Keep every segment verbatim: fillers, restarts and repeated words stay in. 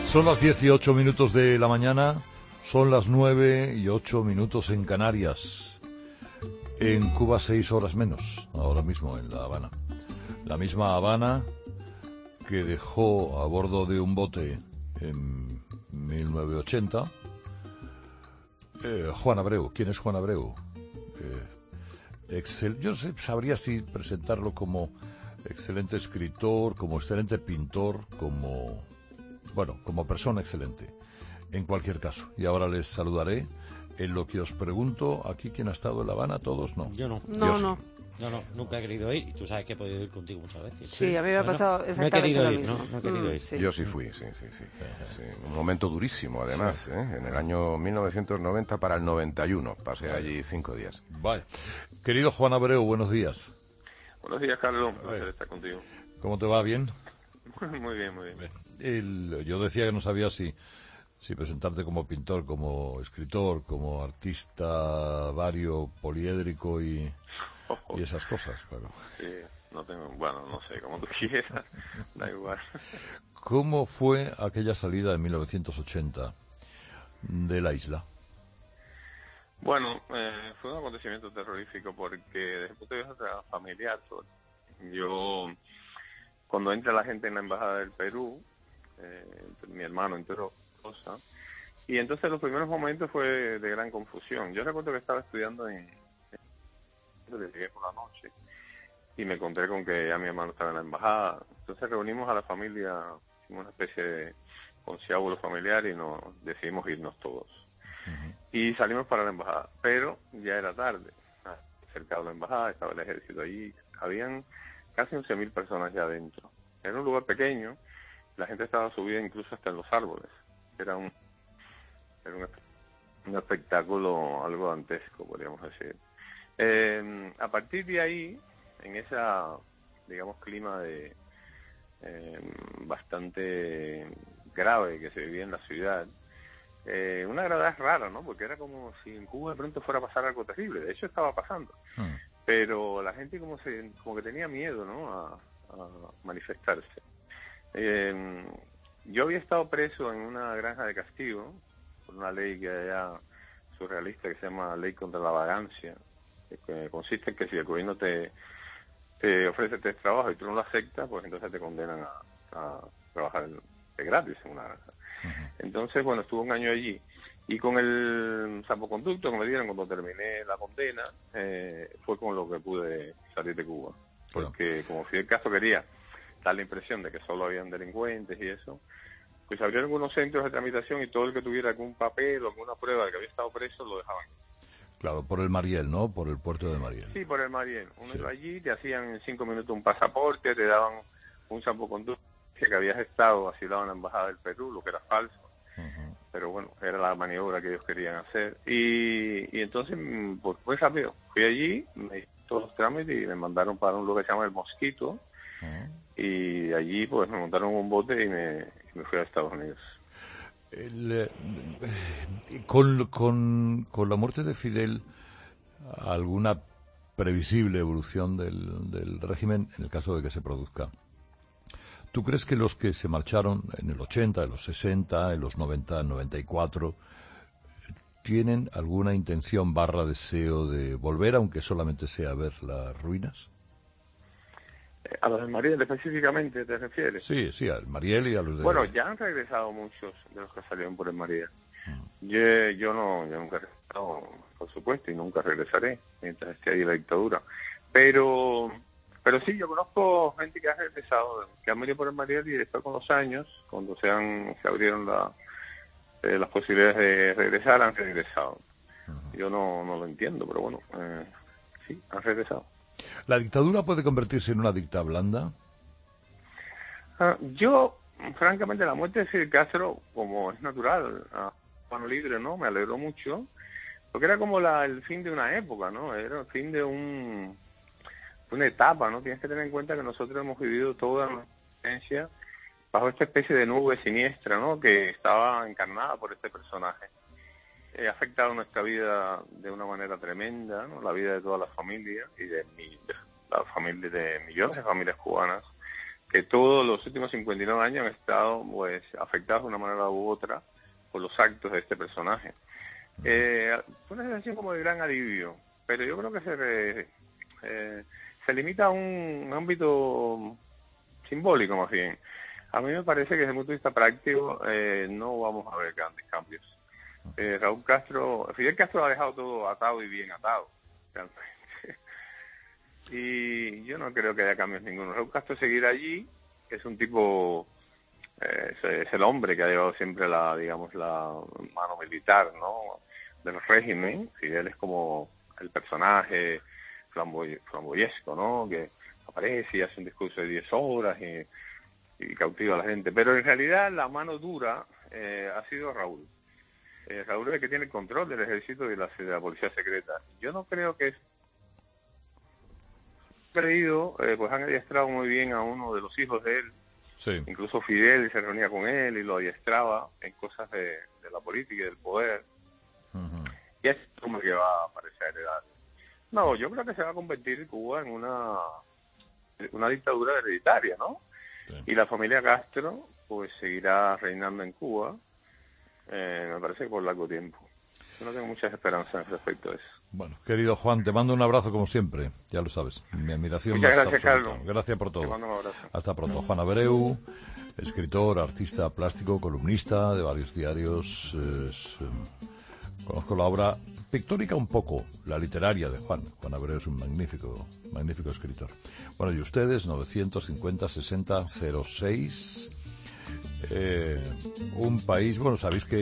Son las dieciocho minutos de la mañana, son las nueve y ocho minutos en Canarias. En Cuba seis horas menos, ahora mismo en La Habana. La misma Habana que dejó a bordo de un bote en mil novecientos ochenta eh, Juan Abreu. ¿Quién es Juan Abreu? Eh, excel, yo no sé, sabría si presentarlo como excelente escritor, como excelente pintor, como... Bueno, como persona excelente, en cualquier caso. Y ahora les saludaré. En lo que os pregunto, ¿aquí quién ha estado en La Habana? ¿Todos? No. Yo no. No, Yo no. Sí. No, no, nunca he querido ir. Y tú sabes que he podido ir contigo muchas veces. Sí, a mí me ha pasado no, exactamente no he querido lo ir, mismo. ¿no? No he querido Mm, ir. sí. Yo sí fui, sí, sí, sí, sí. Un momento durísimo, además, ¿eh? En el año mil novecientos noventa para el noventa y uno. Pasé allí cinco días. Vale. Querido Juan Abreu, buenos días. Buenos días, Carlos. Un placer estar contigo. ¿Cómo te va? ¿Bien? Muy bien, muy bien. El, yo decía que no sabía si, si presentarte como pintor, como escritor, como artista vario, poliédrico y, y esas cosas. Pero... Sí, no tengo, bueno, no sé, como tú quieras, da igual. ¿Cómo fue aquella salida en mil novecientos ochenta de la isla? Bueno, eh, fue un acontecimiento terrorífico porque desde el punto de vista familiar, yo, cuando entra la gente en la embajada del Perú, eh, mi hermano entró, cosa, y entonces los primeros momentos fue de gran confusión. Yo recuerdo que estaba estudiando en, en llegué por la noche y me encontré con que ya mi hermano estaba en la embajada. Entonces reunimos a la familia, hicimos una especie de conciliábulo familiar y nos decidimos irnos todos. Uh-huh. Y salimos para la embajada, pero ya era tarde. Cerca de la embajada estaba el ejército allí, habían casi once mil personas ya adentro. Era un lugar pequeño, la gente estaba subida incluso hasta en los árboles. Era un, era un, un espectáculo algo dantesco, podríamos decir. Eh, a partir de ahí, en esa, digamos, clima de eh, bastante grave que se vivía en la ciudad, eh, una gravedad rara, ¿no? Porque era como si en Cuba de pronto fuera a pasar algo terrible. De hecho, estaba pasando. Hmm. Pero la gente como se como que tenía miedo, ¿no? A, a manifestarse. Eh, yo había estado preso en una granja de castigo por una ley que allá surrealista que se llama Ley contra la Vagancia, que consiste en que si el gobierno te, te ofrece este trabajo y tú no lo aceptas, pues entonces te condenan a, a trabajar de gratis en una granja. Uh-huh. Entonces, bueno, estuve un año allí y con el salvoconducto que me dieron cuando terminé la condena, eh, fue con lo que pude salir de Cuba. Porque como Fidel Castro quería dar la impresión de que solo habían delincuentes y eso, pues abrieron algunos centros de tramitación y todo el que tuviera algún papel o alguna prueba de que había estado preso lo dejaban. Claro, por el Mariel, ¿no? Por el puerto de Mariel. Sí, por el Mariel. Uno sí. iba allí, te hacían en cinco minutos un pasaporte, te daban un salvoconducto que habías estado asilado en la embajada del Perú, lo que era falso. Uh-huh. Pero bueno, era la maniobra que ellos querían hacer. Y, y entonces, pues muy rápido, fui allí, me hice todos los trámites y me mandaron para un lugar que se llama El Mosquito. Uh-huh. Y allí pues me montaron un bote y me, y me fui a Estados Unidos. El, eh, con, con, con la muerte de Fidel, ¿alguna previsible evolución del, del régimen en el caso de que se produzca? ¿Tú crees que los que se marcharon en el ochenta, en los sesenta, en los noventa, noventa y cuatro, tienen alguna intención barra deseo de volver, aunque solamente sea a ver las ruinas? ¿A los de Mariel específicamente te refieres? Sí, sí, al Mariel y a los de... Bueno, ya han regresado muchos de los que salieron por el Mariel. Mm. Yo, yo no, yo nunca he regresado, por supuesto, y nunca regresaré mientras esté ahí la dictadura. Pero... Pero sí, yo conozco gente que ha regresado, que han venido por el Mariel y después con los años, cuando se han se abrieron la, eh, las posibilidades de regresar, han regresado. Uh-huh. Yo no, no lo entiendo, pero bueno, eh, sí, han regresado. ¿La dictadura puede convertirse en una dicta blanda? Uh, yo, francamente, la muerte de Fidel Castro, como es natural, a mano libre, ¿no? Me alegró mucho, porque era como la, el fin de una época, ¿no? Era el fin de un... una etapa, ¿no? Tienes que tener en cuenta que nosotros hemos vivido toda nuestra existencia bajo esta especie de nube siniestra, ¿no? Que estaba encarnada por este personaje. Eh, ha afectado nuestra vida de una manera tremenda, ¿no? La vida de todas las familias y de, mi, de la familia de millones de familias cubanas que todos los últimos cincuenta y nueve años han estado pues afectados de una manera u otra por los actos de este personaje. Eh, fue una sensación como de gran alivio, pero yo creo que se, re, eh, se limita a un, un ámbito simbólico más bien. A mí me parece que desde el punto de vista práctico eh, no vamos a ver grandes cambios. Eh, Raúl Castro, Fidel Castro ha dejado todo atado y bien atado, realmente. Y yo no creo que haya cambios ninguno. Raúl Castro seguirá allí, que es un tipo, eh, es, es el hombre que ha llevado siempre la, digamos, la mano militar, ¿no?, del régimen. Fidel es como el personaje flamboy, flamboyesco, ¿no?, que aparece y hace un discurso de diez horas y, y cautiva a la gente. Pero en realidad la mano dura eh, ha sido Raúl. Eh, Raúl es el que tiene el control del ejército y de la, de la policía secreta. Yo no creo que es creído, eh, pues han adiestrado muy bien a uno de los hijos de él. Sí. Incluso Fidel se reunía con él y lo adiestraba en cosas de, de la política y del poder. Uh-huh. Y es como que va a parecer heredar. No, yo creo que se va a convertir Cuba en una una dictadura hereditaria, ¿no? Sí. Y la familia Castro pues seguirá reinando en Cuba, eh, me parece que por largo tiempo. Yo no tengo muchas esperanzas respecto a eso. Bueno, querido Juan, te mando un abrazo como siempre, ya lo sabes, mi admiración Muchas más gracias, absoluta. Carlos. Gracias por todo. Te mando un abrazo. Hasta pronto. Juan Abreu, escritor, artista plástico, columnista de varios diarios. Es, eh, conozco la obra pictórica un poco, la literaria de Juan. Juan Abreu es un magnífico, magnífico escritor. Bueno, y ustedes, novecientos cincuenta sesenta cero seis, eh, un país, bueno, sabéis que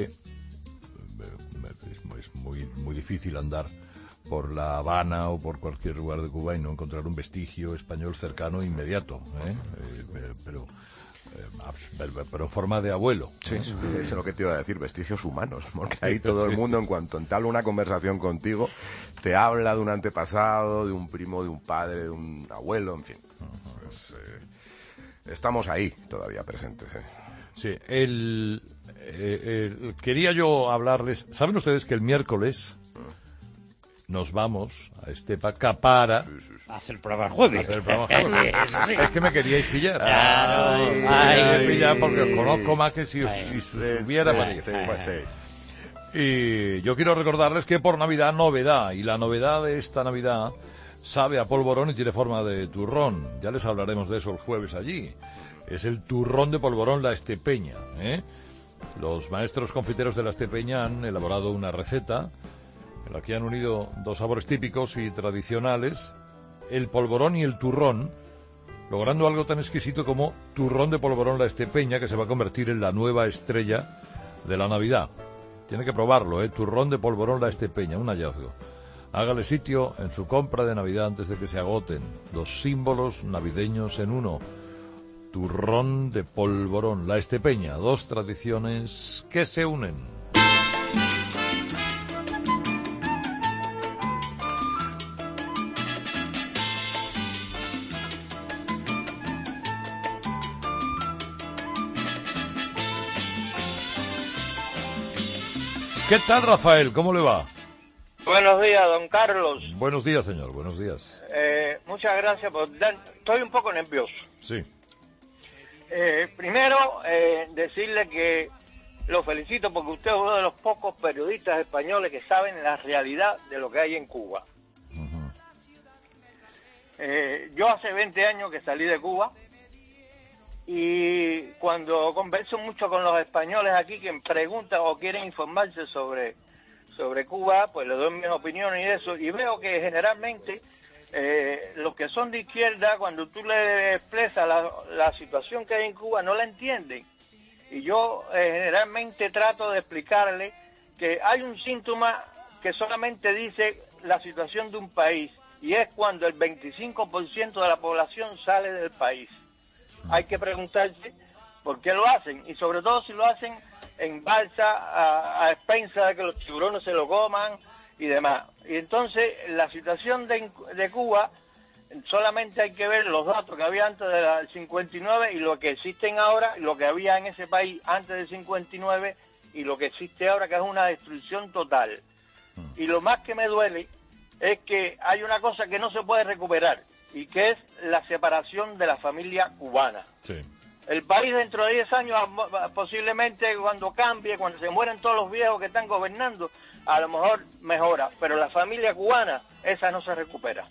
es muy, muy difícil andar por La Habana o por cualquier lugar de Cuba y no encontrar un vestigio español cercano e inmediato, ¿eh? Eh, pero, eh, pero en forma de abuelo. Sí, ¿eh? Eso es lo que te iba a decir, vestigios humanos, porque ahí todo el mundo, en cuanto entabla una conversación contigo, te habla de un antepasado, de un primo, de un padre, de un abuelo, en fin. Uh-huh. Pues, eh, estamos ahí todavía presentes. ¿eh? Sí, el, eh, el, quería yo hablarles, ¿saben ustedes que el miércoles nos vamos a Estepa para sí, sí, sí. hacer el programa el jueves? Hacer el programa jueves. Sí. Es que me queríais pillar. Claro, ay, me ay, queríais pillar porque os conozco más que si os, si os hubiera sí, sí, pues sí. Y yo quiero recordarles que por Navidad, novedad. Y la novedad de esta Navidad sabe a polvorón y tiene forma de turrón. Ya les hablaremos de eso el jueves allí. Es el turrón de polvorón La Estepeña, ¿eh? Los maestros confiteros de La Estepeña han elaborado una receta en la que han unido dos sabores típicos y tradicionales, el polvorón y el turrón, logrando algo tan exquisito como turrón de polvorón La Estepeña, que se va a convertir en la nueva estrella de la Navidad. Tiene que probarlo, ¿eh? Turrón de polvorón La Estepeña, un hallazgo. Hágale sitio en su compra de Navidad antes de que se agoten. Dos símbolos navideños en uno. Turrón de polvorón La Estepeña, dos tradiciones que se unen. ¿Qué tal, Rafael? ¿Cómo le va? Buenos días, don Carlos. Buenos días, señor. Buenos días. Eh, muchas gracias por dar... Estoy un poco nervioso. Sí. Eh, primero, eh, decirle que lo felicito porque usted es uno de los pocos periodistas españoles que saben la realidad de lo que hay en Cuba. Uh-huh. Eh, yo hace veinte años que salí de Cuba y cuando converso mucho con los españoles aquí que me preguntan o quieren informarse sobre, sobre Cuba, pues les doy mis opiniones y eso, y veo que generalmente eh, los que son de izquierda, cuando tú le expresas la, la situación que hay en Cuba, no la entienden. Y yo eh, generalmente trato de explicarle que hay un síntoma que solamente dice la situación de un país, y es cuando el veinticinco por ciento de la población sale del país. Hay que preguntarse por qué lo hacen, y sobre todo si lo hacen en balsa, a, a expensas de que los tiburones se lo coman y demás. Y entonces la situación de, de Cuba, solamente hay que ver los datos que había antes del cincuenta y nueve y lo que existen ahora, y lo que había en ese país antes del cincuenta y nueve y lo que existe ahora, que es una destrucción total. Y lo más que me duele es que hay una cosa que no se puede recuperar, y que es la separación de la familia cubana. Sí. El país dentro de diez años, posiblemente cuando cambie, cuando se mueran todos los viejos que están gobernando, a lo mejor mejora, pero la familia cubana, esa no se recupera.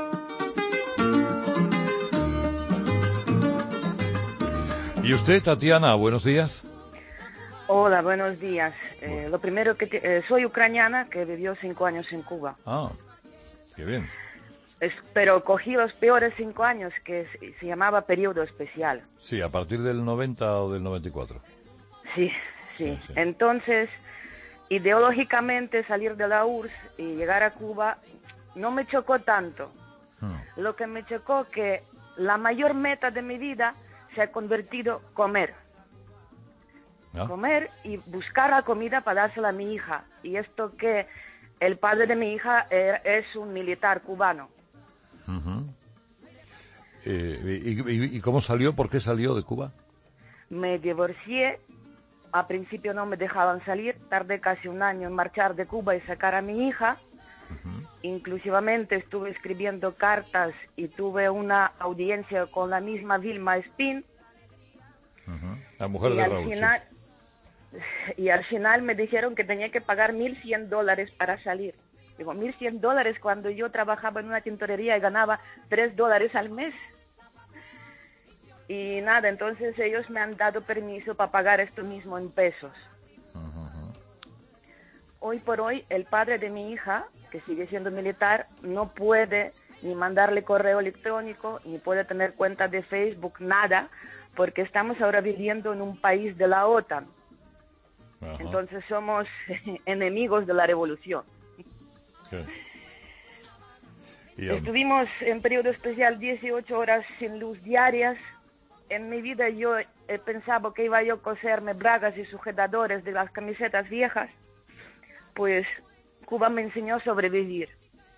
¿Y usted, Tatiana, buenos días? Hola, buenos días. Eh, lo primero que... Te, eh, soy ucraniana que vivió cinco años en Cuba. Ah, qué bien. Es, pero cogí los peores cinco años, que se, se llamaba periodo especial. Sí, a partir del noventa o del noventa y cuatro. Sí, sí, Sí, sí. Entonces, ideológicamente salir de la U R S S y llegar a Cuba no me chocó tanto. Hmm. Lo que me chocó que la mayor meta de mi vida se ha convertido comer. ¿Ah? Comer y buscar la comida para dársela a mi hija. Y esto que el padre de mi hija eh, es un militar cubano. Uh-huh. eh, y, y, ¿Y cómo salió? ¿Por qué salió de Cuba? Me divorcié. A principio no me dejaban salir. Tardé casi un año en marchar de Cuba y sacar a mi hija. Uh-huh. Inclusivamente estuve escribiendo cartas y tuve una audiencia con la misma Vilma Espín. Uh-huh. La mujer y de al Raúl. final sí. Y al final me dijeron que tenía que pagar mil cien dólares para salir. Digo, mil cien dólares cuando yo trabajaba en una tintorería y ganaba tres dólares al mes. Y nada, entonces ellos me han dado permiso para pagar esto mismo en pesos. Uh-huh. Hoy por hoy, el padre de mi hija, que sigue siendo militar, no puede ni mandarle correo electrónico, ni puede tener cuenta de Facebook, nada, porque estamos ahora viviendo en un país de la OTAN. Ajá. Entonces somos enemigos de la revolución. Sí. Y, um, Estuvimos en periodo especial dieciocho horas sin luz diarias. En mi vida yo he pensado que iba yo a coserme bragas y sujetadores de las camisetas viejas. Pues Cuba me enseñó a sobrevivir.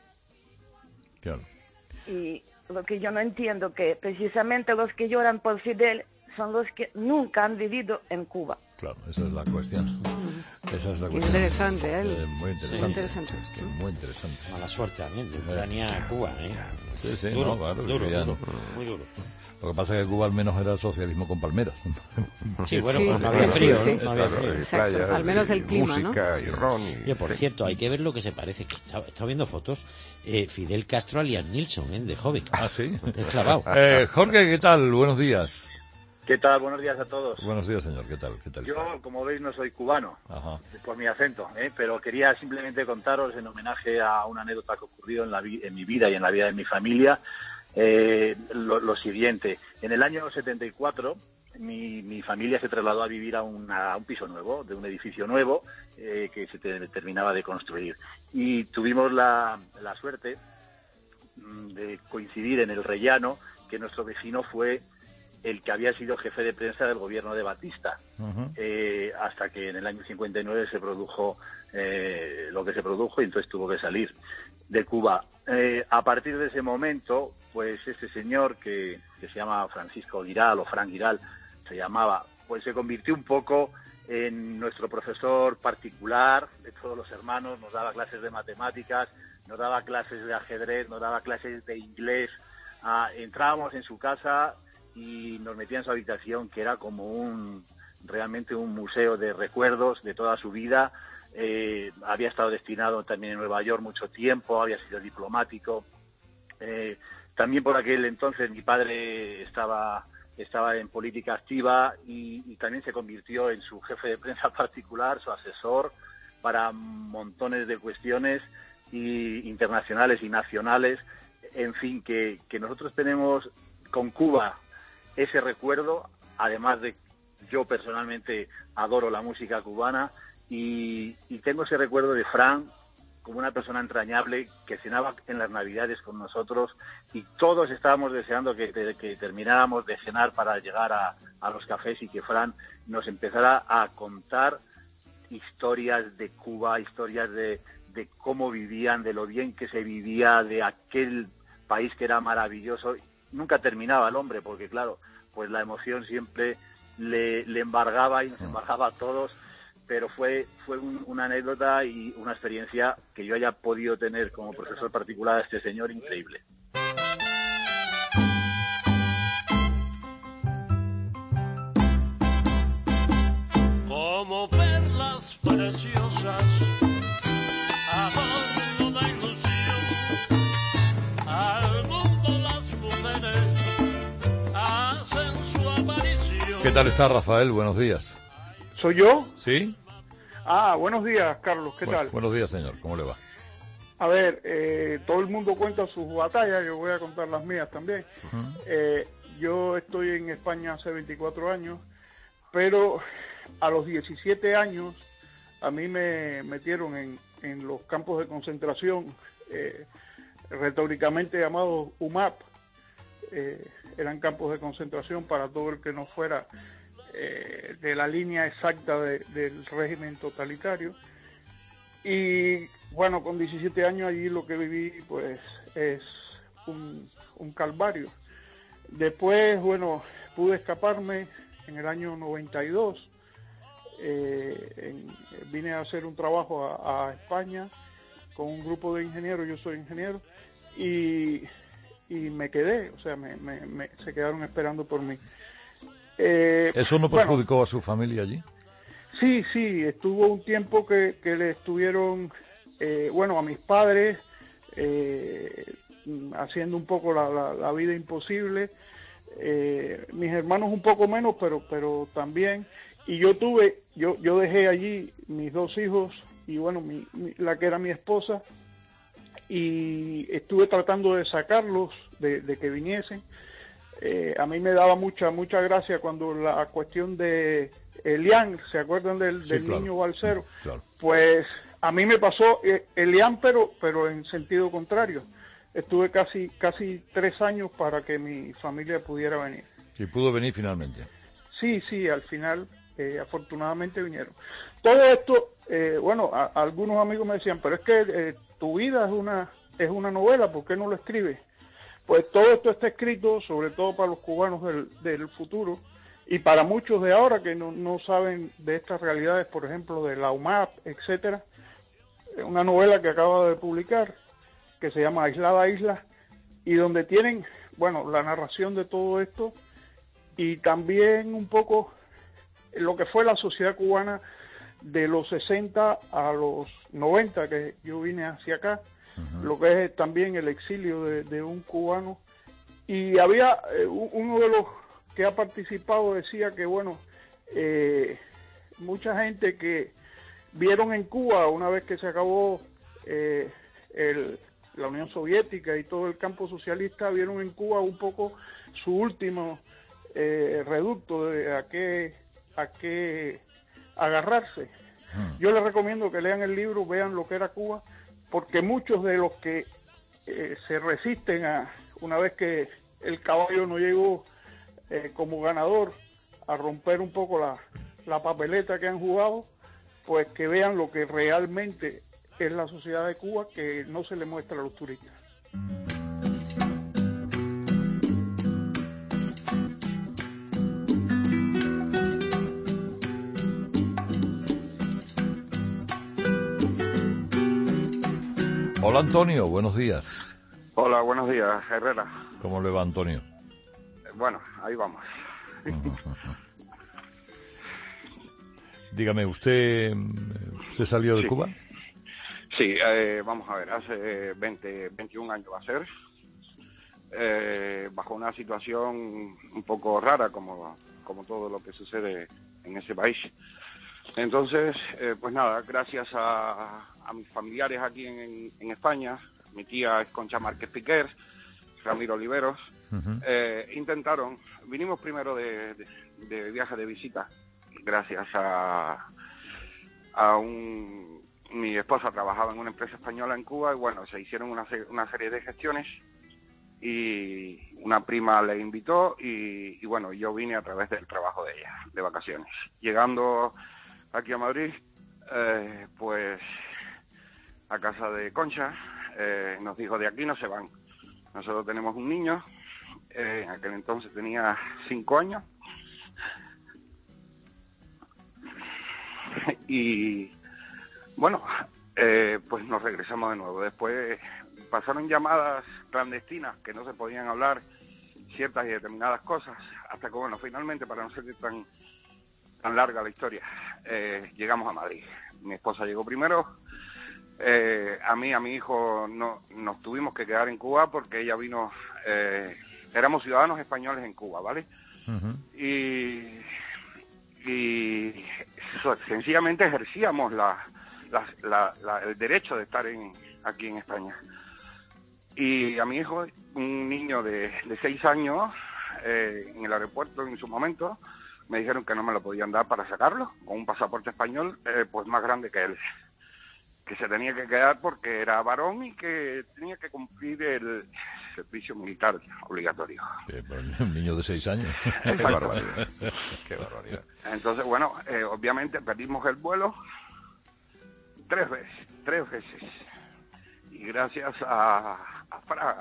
claro. Y lo que yo no entiendo, que precisamente los que lloran por Fidel son los que nunca han vivido en Cuba. Claro, esa es la cuestión. Esa es la Qué cuestión. interesante, ¿eh? Eh, muy interesante. Sí, interesante. Que muy interesante. Mala suerte también, de Ucrania a Cuba, ¿eh? Sí, sí, Duro, no, claro. duro, vivían- duro, muy duro. Lo que pasa es que Cuba al menos era socialismo con palmeras. Sí, bueno, Sí, pues no había sí, frío, sí. ¿no? No había Claro, frío. y Exacto, playas, al menos y el clima, ¿no? música, y ron, y... Oye, por cierto, hay que ver lo que se parece, que está, está viendo fotos, eh, Fidel Castro a Liam Neeson, ¿eh? De joven. Ah, sí. Es clavado. Eh, Jorge, ¿qué tal? Buenos días. ¿Qué tal? Buenos días a todos. Buenos días, señor. ¿Qué tal? ¿Qué tal está? Yo, como veis, no soy cubano, Ajá. por mi acento, ¿eh? Pero quería simplemente contaros, en homenaje a una anécdota que ocurrió en, la vi- en mi vida y en la vida de mi familia, eh, lo, lo siguiente. En el año setenta y cuatro, mi, mi familia se trasladó a vivir a, una- a un piso nuevo, de un edificio nuevo, eh, que se te- terminaba de construir. Y tuvimos la, la suerte mm, de coincidir en el rellano que nuestro vecino fue el que había sido jefe de prensa del gobierno de Batista, Ujú. eh, hasta que en el año cincuenta y nueve se produjo eh, lo que se produjo y entonces tuvo que salir de Cuba. Eh, a partir de ese momento, pues este señor que, que se llama Francisco Giral o Frank Giral, se llamaba, pues se convirtió un poco en nuestro profesor particular de todos los hermanos, nos daba clases de matemáticas, nos daba clases de ajedrez, nos daba clases de inglés. Ah, entrábamos en su casa y nos metía en su habitación, que era como un realmente un museo de recuerdos de toda su vida. Eh, había estado destinado también en Nueva York mucho tiempo, había sido diplomático. Eh, también por aquel entonces mi padre estaba estaba en política activa y, y también se convirtió en su jefe de prensa particular, su asesor para montones de cuestiones y internacionales y nacionales. En fin, que, que nosotros tenemos con Cuba ese recuerdo, además de yo personalmente adoro la música cubana y, y tengo ese recuerdo de Fran como una persona entrañable que cenaba en las Navidades con nosotros y todos estábamos deseando que, que termináramos de cenar para llegar a, a los cafés y que Fran nos empezara a contar historias de Cuba, historias de, de cómo vivían, de lo bien que se vivía, de aquel país que era maravilloso. Nunca terminaba el hombre, porque claro, pues la emoción siempre le, le embargaba y nos embargaba a todos, pero fue fue un, una anécdota y una experiencia que yo haya podido tener como profesor particular a este señor increíble. ¿Qué tal está Rafael? Buenos días. ¿Soy yo? ¿Sí? Ah, buenos días, Carlos. ¿Qué Bueno, tal? buenos días, señor. ¿Cómo le va? A ver, eh, todo el mundo cuenta sus batallas, yo voy a contar las mías también. Uh-huh. Eh, yo estoy en España hace veinticuatro años, pero a los diecisiete años a mí me metieron en, en los campos de concentración, eh, retóricamente llamados U M A P. Eh, eran campos de concentración para todo el que no fuera eh, de la línea exacta de, del régimen totalitario. Y bueno, con diecisiete años allí lo que viví pues es un, un calvario. Después, bueno, pude escaparme en el año noventa y dos. Eh, en, vine a hacer un trabajo a, a España con un grupo de ingenieros, yo soy ingeniero, y, y me quedé, o sea, me, me, me, se quedaron esperando por mí. Eh, ¿Eso no perjudicó bueno, a su familia allí? Sí, sí, estuvo un tiempo que, que le estuvieron, eh, bueno, a mis padres, eh, haciendo un poco la, la, la vida imposible, eh, mis hermanos un poco menos, pero pero también, y yo tuve, yo yo dejé allí mis dos hijos, y bueno, mi, mi, la que era mi esposa, y estuve tratando de sacarlos, de, de que viniesen. Eh, a mí me daba mucha, mucha gracia cuando la cuestión de Elian, ¿se acuerdan del, sí, del claro. niño balsero? Claro. Pues a mí me pasó eh, Elian, pero, pero en sentido contrario. Estuve casi, casi tres años para que mi familia pudiera venir. ¿Y pudo venir finalmente? Sí, sí, al final, eh, afortunadamente vinieron. Todo esto, eh, bueno, a, a algunos amigos me decían, pero es que eh, tu vida es una, es una novela, ¿por qué no lo escribes? Pues todo esto está escrito, sobre todo para los cubanos del, del futuro, y para muchos de ahora que no, no saben de estas realidades, por ejemplo, de la U M A P, etcétera. Una novela que acaba de publicar, que se llama Aislada Isla, y donde tienen, bueno, la narración de todo esto, y también un poco lo que fue la sociedad cubana de los sesenta a los noventa, que yo vine hacia acá, uh-huh. Lo que es también el exilio de, de un cubano. Y había eh, uno de los que ha participado decía que, bueno, eh, mucha gente que vieron en Cuba, una vez que se acabó eh, el, la Unión Soviética y todo el campo socialista, vieron en Cuba un poco su último eh, reducto de a qué, a qué agarrarse. Hmm. Yo les recomiendo que lean el libro, vean lo que era Cuba, porque muchos de los que eh, se resisten a, una vez que el caballo no llegó eh, como ganador, a romper un poco la, la papeleta que han jugado, pues que vean lo que realmente es la sociedad de Cuba, que no se le muestra a los turistas. Hola Antonio, buenos días. Hola, buenos días, Herrera. ¿Cómo le va, Antonio? Bueno, ahí vamos. Dígame, ¿usted, usted salió de sí. Cuba? Sí, eh, vamos a ver, hace veinte, veintiún años va a ser, eh, bajo una situación un poco rara, como, como todo lo que sucede en ese país. Entonces, eh, pues nada, gracias a, a mis familiares aquí en, en España, mi tía es Concha Márquez Piquer, Ramiro Oliveros, uh-huh. eh, intentaron, vinimos primero de, de, de viaje de visita, gracias a, a un, mi esposa trabajaba en una empresa española en Cuba y bueno, se hicieron una, una serie de gestiones y una prima le invitó y, y bueno, yo vine a través del trabajo de ella, de vacaciones. Llegando aquí a Madrid, eh, pues a casa de Concha, eh, nos dijo, de aquí no se van. Nosotros tenemos un niño, eh, en aquel entonces tenía cinco años, y bueno, eh, pues nos regresamos de nuevo. Después pasaron llamadas clandestinas que no se podían hablar ciertas y determinadas cosas, hasta que bueno, finalmente, para no ser tan tan larga la historia, eh, llegamos a Madrid. Mi esposa llegó primero, eh, a mí, a mi hijo no, nos tuvimos que quedar en Cuba porque ella vino, eh, éramos ciudadanos españoles en Cuba, ¿vale? Uh-huh. Y y so- sencillamente ejercíamos la, la, la, la- el derecho de estar en, aquí en España. Y a mi hijo, un niño de, de seis años, eh, en el aeropuerto en su momento, me dijeron que no me lo podían dar para sacarlo, con un pasaporte español eh, pues más grande que él, que se tenía que quedar porque era varón y que tenía que cumplir el servicio militar obligatorio. Eh, Un niño de seis años. Qué barbaridad. Qué barbaridad. Entonces, bueno, eh, obviamente perdimos el vuelo tres veces, tres veces. Y gracias a, a Fraga,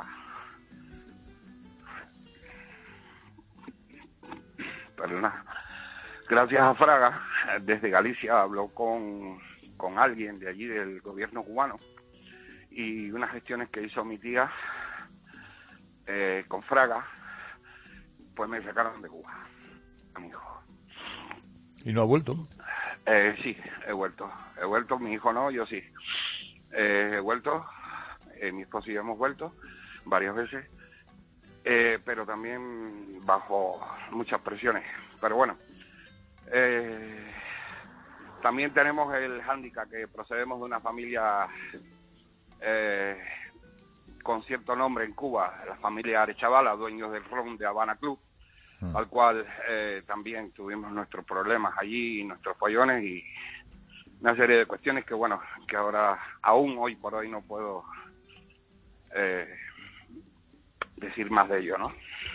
perdona, gracias a Fraga, eh, desde Galicia habló con, con alguien de allí del gobierno cubano y unas gestiones que hizo mi tía eh, con Fraga, pues me sacaron de Cuba, a mi hijo. ¿Y no ha vuelto? Eh, sí, he vuelto. He vuelto, mi hijo no, yo sí. Eh, he vuelto, eh, mi esposo y yo hemos vuelto varias veces, eh, pero también bajo muchas presiones. Pero bueno, eh, también tenemos el hándicap que procedemos de una familia eh, con cierto nombre en Cuba, la familia Arechavala, dueños del ron de Habana Club, al cual eh, también tuvimos nuestros problemas allí, nuestros follones y una serie de cuestiones que, bueno, que ahora, aún hoy por hoy no puedo eh, decir más de ello, ¿no?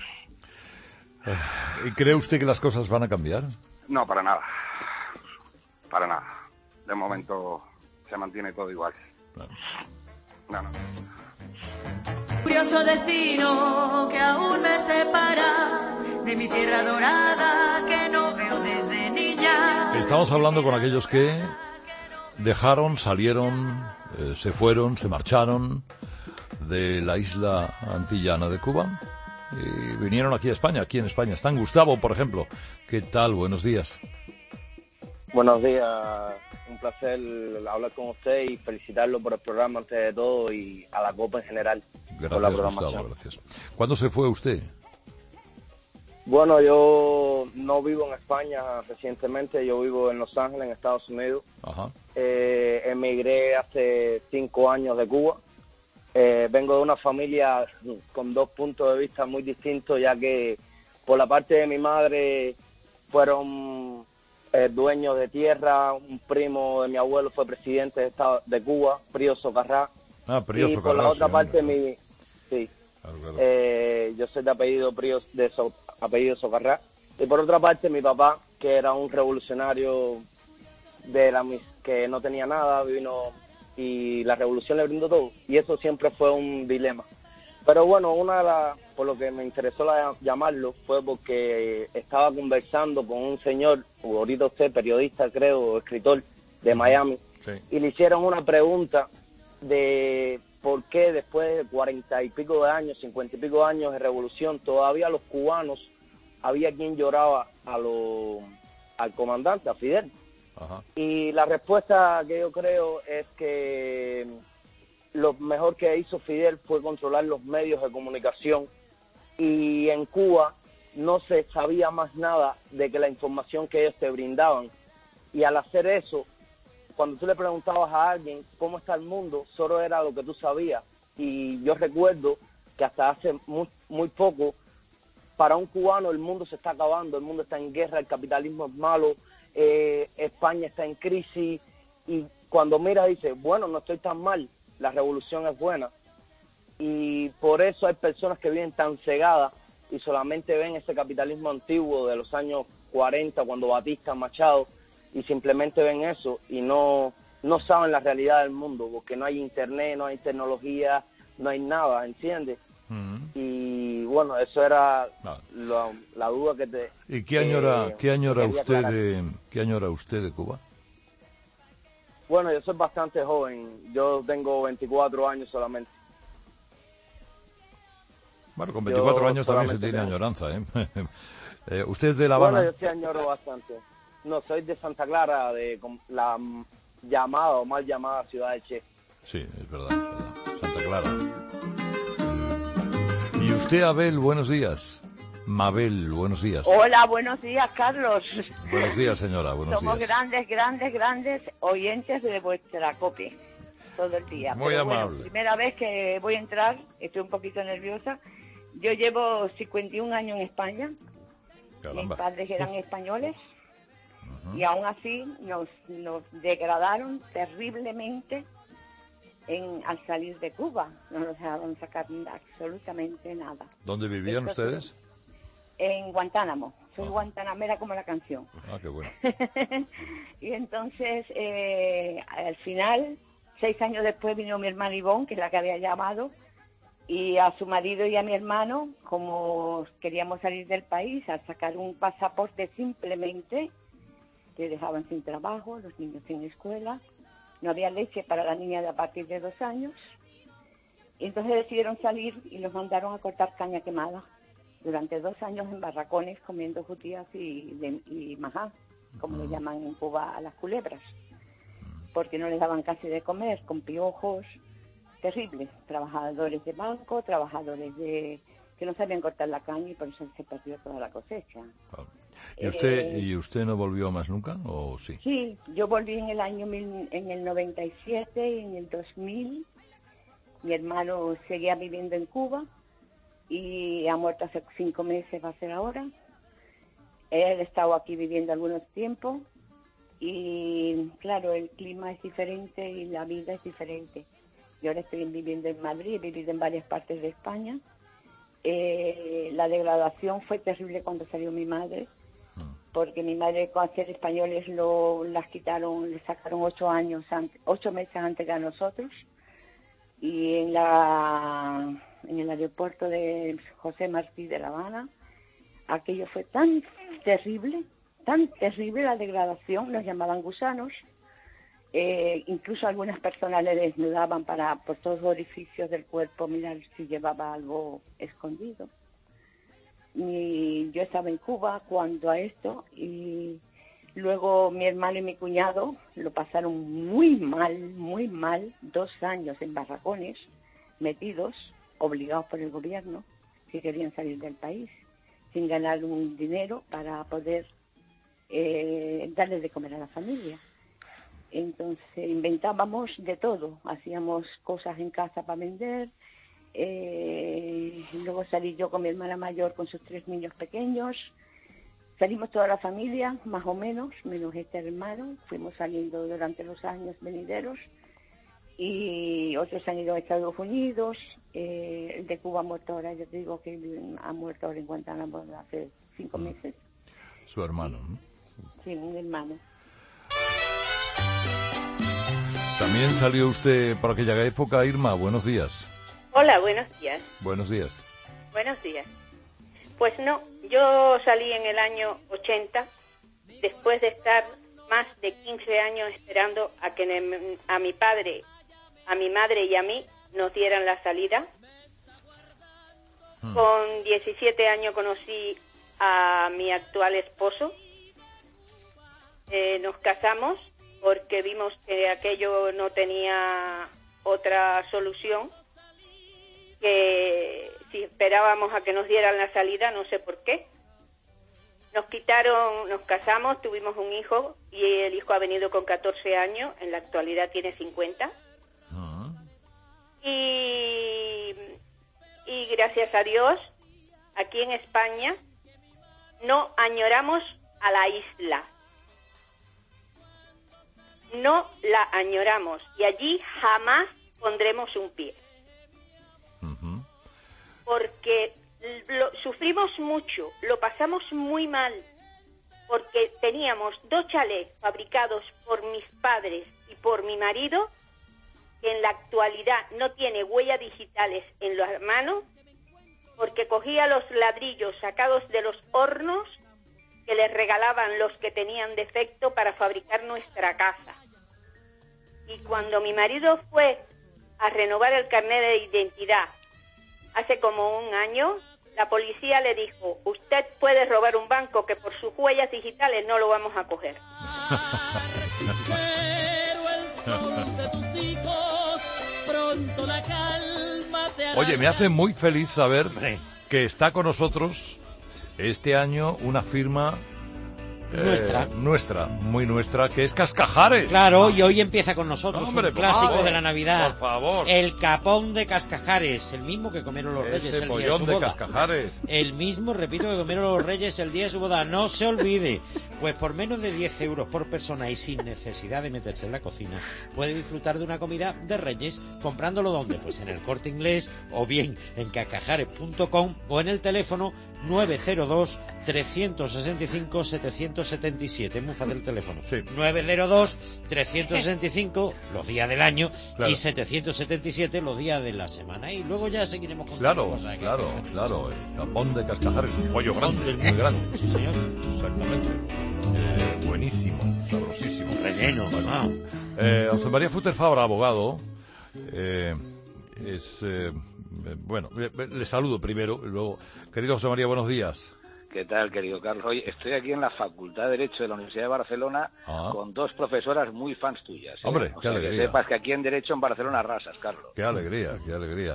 ¿Y cree usted que las cosas van a cambiar? No, para nada. Para nada. De momento se mantiene todo igual. Claro. No, no. Curioso destino que aún me separa de mi tierra dorada que no veo desde niña. Estamos hablando con aquellos que dejaron, salieron, eh, se fueron, se marcharon de la isla antillana de Cuba y vinieron aquí a España. Aquí en España están Gustavo, por ejemplo. ¿Qué tal? Buenos días. Buenos días, un placer hablar con usted y felicitarlo por el programa antes de todo y a la Copa en general. Por la Gracias, programación. Gustavo, gracias. ¿Cuándo se fue usted? Bueno, yo no vivo en España recientemente, yo vivo en Los Ángeles, en Estados Unidos. Ajá. Eh, emigré hace cinco años de Cuba. Eh, vengo de una familia con dos puntos de vista muy distintos, ya que por la parte de mi madre fueron eh, dueños de tierra, un primo de mi abuelo fue presidente de, Estado, de Cuba, Prío Socarrá. Ah, Prío y Socarrá, por la otra sí, parte, hombre. mi... Sí. Claro, claro. Eh, yo soy de apellido Prío, de so, apellido Socarrá. Y por otra parte, mi papá, que era un revolucionario de la mis- que no tenía nada, vino y la revolución le brindó todo. Y eso siempre fue un dilema. Pero bueno, una de las, por lo que me interesó la, llamarlo, fue porque estaba conversando con un señor, ahorita usted, periodista creo, escritor de Miami, Sí. y le hicieron una pregunta de por qué después de cuarenta y pico de años, cincuenta y pico de años de revolución, todavía los cubanos había quien lloraba a lo, al comandante, a Fidel. Ajá. Y la respuesta que yo creo es que lo mejor que hizo Fidel fue controlar los medios de comunicación y en Cuba no se sabía más nada de que la información que ellos te brindaban. Y al hacer eso, cuando tú le preguntabas a alguien cómo está el mundo, solo era lo que tú sabías. Y yo recuerdo que hasta hace muy, muy poco, para un cubano el mundo se está acabando, el mundo está en guerra, el capitalismo es malo, eh, España está en crisis, y cuando miras dices, bueno, no estoy tan mal, la revolución es buena. Y por eso hay personas que viven tan cegadas y solamente ven ese capitalismo antiguo de los años cuarenta, cuando Batista, Machado, y simplemente ven eso y no, no saben la realidad del mundo, porque no hay internet, no hay tecnología, no hay nada, ¿entiendes? Mm. Y bueno, eso era Ah. la, la duda que te... ¿Y qué añora, que- qué añora que quería usted aclarar. de, qué añora usted de Cuba? Bueno, yo soy bastante joven, yo tengo veinticuatro años solamente. Bueno, con veinticuatro Yo años también se solamente tiene tengo- añoranza, ¿eh? Eh, ¿Usted es de La Habana? Bueno, yo sí añoro bastante. No, soy de Santa Clara, de com- la mm, llamada o mal llamada ciudad de Che. Sí, es verdad, es verdad. Santa Clara. Y usted, Abel, buenos días. Mabel, buenos días. Hola, buenos días, Carlos. Buenos días, señora, buenos Somos días. grandes, grandes, grandes oyentes de vuestra copia todo el día. Muy Pero amable. Bueno, primera vez que voy a entrar, estoy un poquito nerviosa. Yo llevo cincuenta y un años en España. Caramba. Mis padres eran españoles. Ujú. Y aún así nos, nos degradaron terriblemente en, al salir de Cuba. No nos dejaron sacar absolutamente nada. ¿Dónde vivían Entonces, ustedes? En Guantánamo. Soy Ah. guantanamera como la canción. Ah, qué bueno. Y entonces, eh, al final, seis años después vino mi hermana Ivonne, que es la que había llamado, y a su marido y a mi hermano, como queríamos salir del país, al sacar un pasaporte simplemente, que dejaban sin trabajo, los niños sin escuela, no había leche para la niña de a partir de dos años, y entonces decidieron salir y los mandaron a cortar caña quemada durante dos años en barracones comiendo judías y, de- y majá, como le llaman en Cuba a las culebras, porque no les daban casi de comer, con piojos terribles, trabajadores de banco, trabajadores de que no sabían cortar la caña y por eso se perdió toda la cosecha. ¿Y usted, Eh, ¿Y usted no volvió más nunca o sí? Sí, yo volví en el año mil, en el noventa y siete y en el dos mil. Mi hermano seguía viviendo en Cuba y ha muerto hace cinco meses, va a ser ahora. Él ha estado aquí viviendo algunos tiempos y claro, el clima es diferente y la vida es diferente. Yo ahora estoy viviendo en Madrid, he vivido en varias partes de España. Eh, la degradación fue terrible cuando salió mi madre, porque mi madre con ser españoles lo las quitaron, le sacaron ocho años antes, ocho meses antes que a nosotros, y en la en el aeropuerto de José Martí de La Habana, aquello fue tan terrible, tan terrible la degradación, nos llamaban gusanos, eh, incluso algunas personas le desnudaban para por todos los orificios del cuerpo mirar si llevaba algo escondido. Y yo estaba en Cuba cuando a esto y luego mi hermano y mi cuñado lo pasaron muy mal, muy mal, dos años en barracones, metidos, obligados por el gobierno, que querían salir del país, sin ganar un dinero para poder eh, darle de comer a la familia. Entonces inventábamos de todo, hacíamos cosas en casa para vender. Eh, luego salí yo con mi hermana mayor con sus tres niños pequeños, salimos toda la familia más o menos, menos este hermano, fuimos saliendo durante los años venideros y otros han ido a Estados Unidos. Eh, el de Cuba ha muerto ahora, yo te digo que ha muerto ahora en Guantánamo hace cinco meses. Su hermano, ¿no? Sí, un hermano. También salió usted por aquella época, Irma, buenos días. Hola, buenos días. Buenos días. Buenos días. Pues no, yo salí en el año ochenta, después de estar más de quince años esperando a que ne- a mi padre, a mi madre y a mí nos dieran la salida. Hmm. Con diecisiete años conocí a mi actual esposo. Eh, nos casamos porque vimos que aquello no tenía otra solución, que si esperábamos a que nos dieran la salida, no sé por qué. Nos quitaron, nos casamos, tuvimos un hijo y el hijo ha venido con catorce años, en la actualidad tiene cincuenta. Y, y gracias a Dios, aquí en España no añoramos a la isla. No la añoramos y allí jamás pondremos un pie. Porque lo, sufrimos mucho, lo pasamos muy mal, porque teníamos dos chalés fabricados por mis padres y por mi marido, que en la actualidad no tiene huellas digitales en las manos, porque cogía los ladrillos sacados de los hornos que les regalaban los que tenían defecto para fabricar nuestra casa. Y cuando mi marido fue a renovar el carnet de identidad hace como un año, la policía le dijo: usted puede robar un banco, que por sus huellas digitales no lo vamos a coger. Oye, me hace muy feliz saber que está con nosotros Este año una firma... Nuestra. Eh, nuestra, muy nuestra, que es Cascajares. Claro, y hoy empieza con nosotros No, hombre, un clásico por favor, de la Navidad. por favor. El capón de Cascajares, el mismo que comieron los reyes Ese el día de su pollón de boda. Cascajares. El mismo, repito, que comieron los reyes el día de su boda. No se olvide, pues por menos de diez euros por persona y sin necesidad de meterse en la cocina, puede disfrutar de una comida de reyes comprándolo ¿dónde? Pues en el Corte Inglés o bien en cascajares punto com o en el teléfono nueve cero dos, tres seis cinco, siete siete siete. Muy fácil el teléfono. Sí. nueve cero dos, tres seis cinco los días del año, Claro. y setecientos setenta y siete los días de la semana. Y luego ya seguiremos con Claro, cosas que- claro, claro. El capón de Cascajares, un pollo grande, muy grande. Sí, señor. Exactamente. Eh, buenísimo, sabrosísimo. Relleno, ah. Eh, José María Fuster Fabra, abogado, eh, es... eh, bueno, eh, le saludo primero, y luego... Querido José María, buenos días. ¿Qué tal, querido Carlos? Oye, estoy aquí en la Facultad de Derecho de la Universidad de Barcelona Ah. con dos profesoras muy fans tuyas. ¿eh? Hombre, O qué sea, alegría. Que sepas que aquí en Derecho en Barcelona arrasas, Carlos. Qué alegría, qué alegría.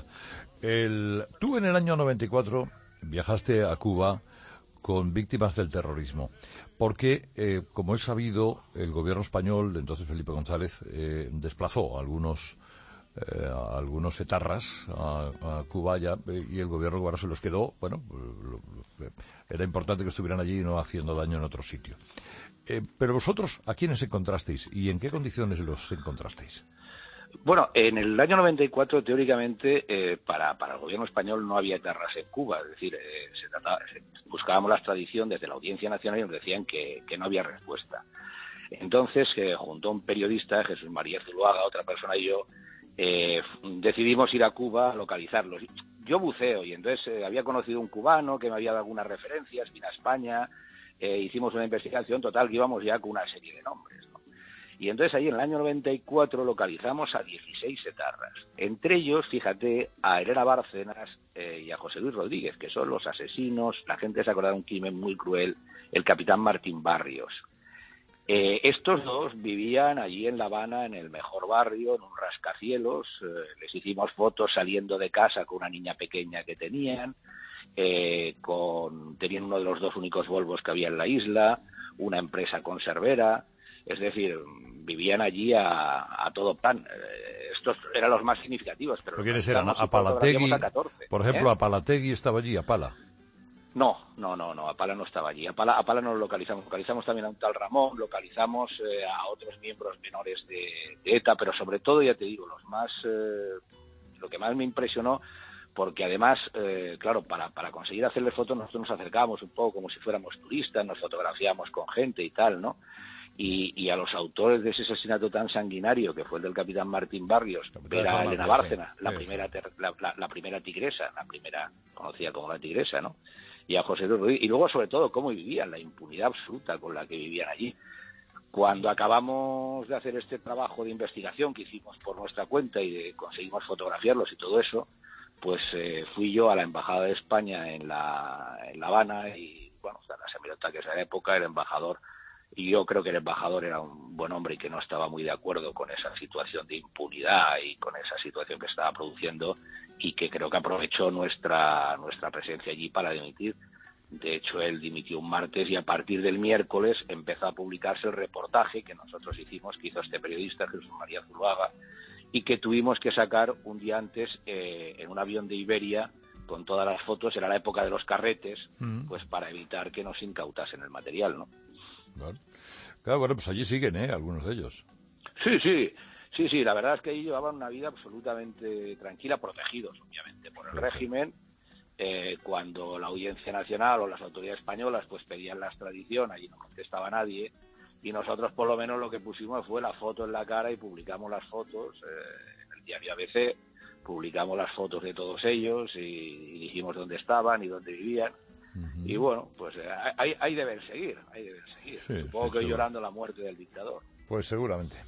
El, tú en el año noventa y cuatro viajaste a Cuba con víctimas del terrorismo, porque, eh, como es sabido, el gobierno español, de entonces Felipe González, eh, desplazó a algunos, eh, a algunos etarras a, a Cuba ya, eh, y el gobierno cubano se los quedó. Bueno, lo- lo- era importante que estuvieran allí y no haciendo daño en otro sitio. Eh, pero vosotros, ¿a quiénes encontrasteis y en qué condiciones los encontrasteis? Bueno, en el año noventa y cuatro, teóricamente, eh, para, para el gobierno español no había etarras en Cuba. Es decir, eh, se trataba, se- buscábamos la extradición desde la Audiencia Nacional y nos decían que, que no había respuesta. Entonces, eh, junto a un periodista, Jesús María Zuluaga, otra persona y yo, eh, decidimos ir a Cuba a localizarlos. Yo buceo y entonces eh, había conocido un cubano que me había dado algunas referencias, vine a España, eh, hicimos una investigación total que íbamos ya con una serie de nombres, ¿no? Y entonces ahí en el año noventa y cuatro localizamos a dieciséis etarras. Entre ellos, fíjate, a Elena Bárcenas eh, y a José Luis Rodríguez, que son los asesinos, la gente se acuerda de un crimen muy cruel, el capitán Martín Barrios. Eh, estos dos vivían allí en La Habana, en el mejor barrio, en un rascacielos. Eh, les hicimos fotos saliendo de casa con una niña pequeña que tenían. Eh, con, tenían uno de los dos únicos Volvos que había en la isla, una empresa conservera. Es decir, vivían allí a, a todo plan. Eh, estos eran los más significativos. Pero ¿Pero quiénes eran? localizamos y Apalategui, fotografiamos a catorce, por ejemplo, ¿eh? Apalategui estaba allí, Apala. No, no, no, no, Apala no estaba allí. Apala, Apala no lo localizamos. Localizamos también a un tal Ramón, localizamos eh, a otros miembros menores de, de ETA, pero sobre todo, ya te digo, los más, eh, lo que más me impresionó, porque además, eh, claro, para, para conseguir hacerle fotos nosotros nos acercábamos un poco como si fuéramos turistas, nos fotografiábamos con gente y tal, ¿no? Y, y a los autores de ese asesinato tan sanguinario que fue el del capitán Martín Barrios, ver a Elena Bárcena, la sí. primera ter- la, la- la primera tigresa, la primera conocida como la tigresa, ¿no? Y a José Luis Rodríguez, y luego sobre todo cómo vivían, la impunidad absoluta con la que vivían allí. Cuando acabamos de hacer este trabajo de investigación que hicimos por nuestra cuenta y de, conseguimos fotografiarlos y todo eso, pues eh, fui yo a la Embajada de España en La, en La Habana y, bueno, o sea, la semirota que esa época, el embajador, y yo creo que el embajador era un buen hombre y que no estaba muy de acuerdo con esa situación de impunidad y con esa situación que estaba produciendo, y que creo que aprovechó nuestra nuestra presencia allí para dimitir. De hecho, él dimitió un martes y a partir del miércoles empezó a publicarse el reportaje que nosotros hicimos, que hizo este periodista, Jesús María Zuluaga, y que tuvimos que sacar un día antes eh, en un avión de Iberia con todas las fotos. Era la época de los carretes, Mm. pues para evitar que nos incautasen el material, ¿no? Claro. Claro, bueno, pues allí siguen, ¿eh? Algunos de ellos. Sí, sí, sí, sí, la verdad es que ellos llevaban una vida absolutamente tranquila, protegidos, obviamente, por el Sí, sí. régimen. Eh, cuando la Audiencia Nacional o las autoridades españolas pues pedían la extradición, allí no contestaba nadie, y nosotros por lo menos lo que pusimos fue la foto en la cara y publicamos las fotos eh, en el diario A B C, publicamos las fotos de todos ellos y, y dijimos dónde estaban y dónde vivían. Ujú. Y bueno, pues eh, ahí, ahí deben seguir, ahí deben seguir. Sí, Supongo sí, que seguro. llorando la muerte del dictador. Pues seguramente.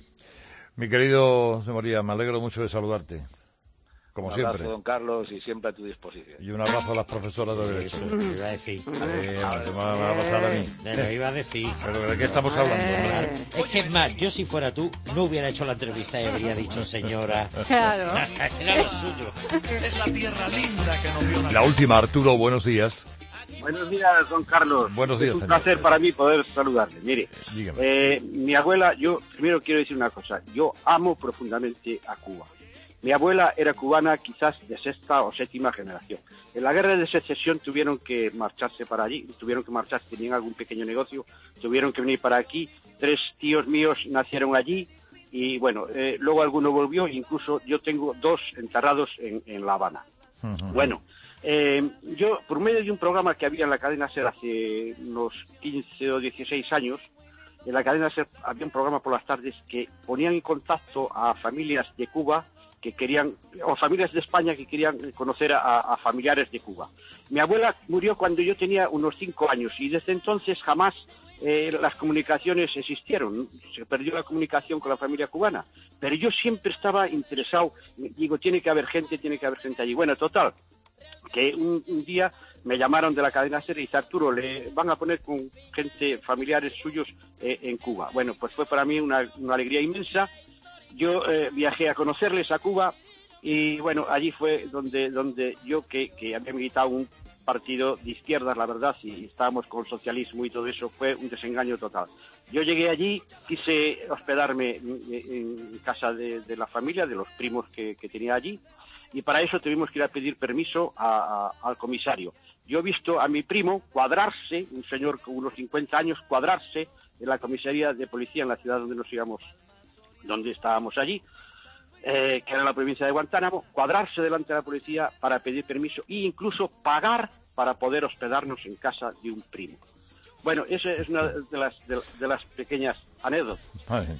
Mi querido José María, me alegro mucho de saludarte. Como Un siempre. abrazo, don Carlos, y siempre a tu disposición. Y un abrazo a las profesoras de Derecho. Eso te iba a decir. Eh, se me va a pasar a mí. Me lo iba a decir. ¿Pero de qué estamos hablando? Claro. Es que es más, yo si fuera tú, no hubiera hecho la entrevista y habría dicho señora. Claro. Era lo suyo. Esa tierra linda que nos vio La última, Arturo, buenos días. Muy Buenos días, don Carlos. Buenos días, Es un señor. placer para mí poder saludarle. Mire, Dígame. eh, mi abuela, yo primero quiero decir una cosa. Yo amo profundamente a Cuba. Mi abuela era cubana quizás de sexta o séptima generación. En la guerra de secesión tuvieron que marcharse para allí, tuvieron que marcharse, tenían algún pequeño negocio, tuvieron que venir para aquí. Tres tíos míos nacieron allí y bueno, eh, luego alguno volvió, incluso yo tengo dos enterrados en, en La Habana. Uh-huh. Bueno, eh, yo por medio de un programa que había en la cadena SER hace unos quince o dieciséis años, en la cadena SER había un programa por las tardes que ponían en contacto a familias de Cuba que querían, o familias de España que querían conocer a, a familiares de Cuba. Mi abuela murió cuando yo tenía unos cinco años y desde entonces jamás eh, las comunicaciones existieron. Se perdió la comunicación con la familia cubana. Pero yo siempre estaba interesado, digo, tiene que haber gente, tiene que haber gente allí. Bueno, total, que un, un día me llamaron de la cadena SER y dice, Arturo, le van a poner con gente, familiares suyos eh, en Cuba. Bueno, pues fue para mí una, una alegría inmensa. Yo eh, viajé a conocerles a Cuba y bueno, allí fue donde donde yo, que, que había militado un partido de izquierdas, la verdad, y estábamos con el socialismo y todo eso, fue un desengaño total. Yo llegué allí, quise hospedarme en, en casa de, de la familia, de los primos que, que tenía allí, y para eso tuvimos que ir a pedir permiso a, a, al comisario. Yo he visto a mi primo cuadrarse, un señor con unos cincuenta años, cuadrarse en la comisaría de policía en la ciudad donde nos íbamos, donde estábamos allí, eh, que era la provincia de Guantánamo, cuadrarse delante de la policía para pedir permiso e incluso pagar para poder hospedarnos en casa de un primo. Bueno, esa es una de las, de, de las pequeñas anécdotas. Vale.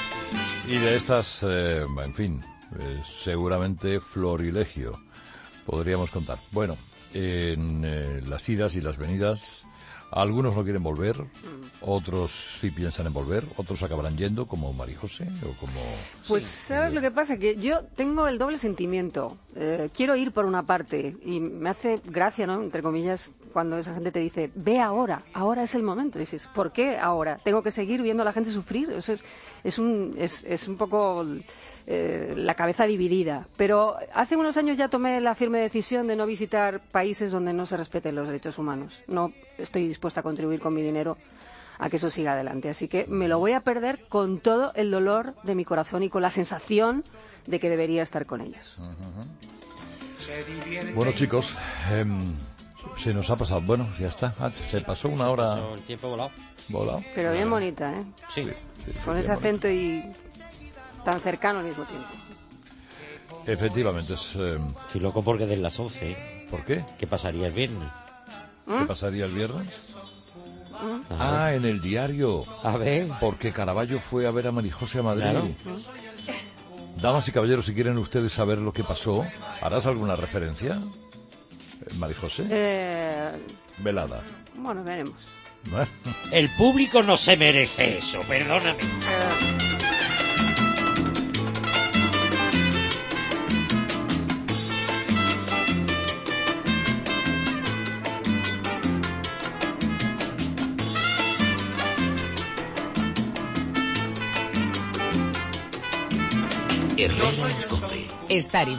Y de estas, eh, en fin, eh, seguramente florilegio podríamos contar. Bueno, en eh, las idas y las venidas, algunos no quieren volver, otros sí piensan en volver, otros acabarán yendo, como María José o como... Pues, Sí. ¿sabes lo que pasa? Que yo tengo el doble sentimiento. Eh, quiero ir por una parte y me hace gracia, ¿no?, entre comillas, cuando esa gente te dice, ve ahora, ahora es el momento. Dices, ¿por qué ahora? ¿Tengo que seguir viendo a la gente sufrir? Eso es, es, un, es, es un poco... Eh, la cabeza dividida, pero hace unos años ya tomé la firme decisión de no visitar países donde no se respeten los derechos humanos. No estoy dispuesta a contribuir con mi dinero a que eso siga adelante, así que me lo voy a perder con todo el dolor de mi corazón y con la sensación de que debería estar con ellos. Uh-huh. Bueno, chicos, eh, se nos ha pasado, bueno, ya está, ah, se pasó una hora... Pasó el tiempo volado. Volado. Pero bien bonita, ¿eh? Sí. sí con ese acento y tan cercano al mismo tiempo. Efectivamente, es... Eh... Sí, loco, porque de las once. ¿Por qué? ¿Qué pasaría el viernes? ¿Qué ¿Mm? pasaría el viernes? ¿Mm? Ah, en el diario. A ver. Porque Caravaggio fue a ver a María José a Madrid. Claro. ¿Mm? Damas y caballeros, si quieren ustedes saber lo que pasó, ¿harás alguna referencia, María José? Eh... Velada. Bueno, veremos. El público no se merece eso, perdóname. Eh... Herrera en Cope. Estar